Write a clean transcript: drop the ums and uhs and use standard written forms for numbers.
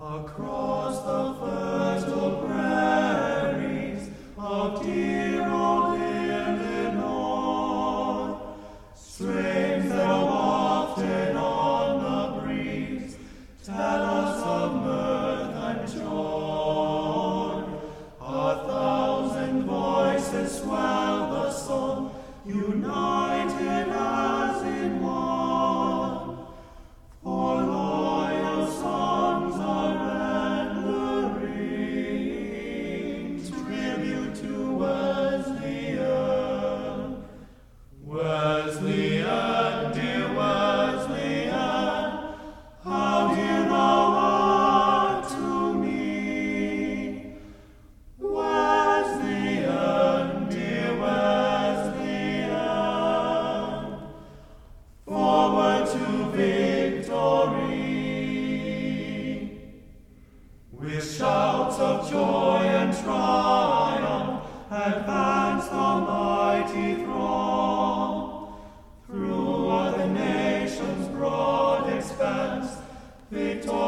Across the fertile prairies of dear old Illinois, strains that are wafted on the breeze tell us of mirth and joy. 1,000 voices swell the song, united as in one. For loyal songs are rendering tribute to Wesleyan. Wesleyan, dear Wesleyan, how dear thou art to me. Wesleyan, dear Wesleyan, forward to victory. With shouts of joy and triumph, advance the mighty throng. Through all the nation's broad expanse, victorious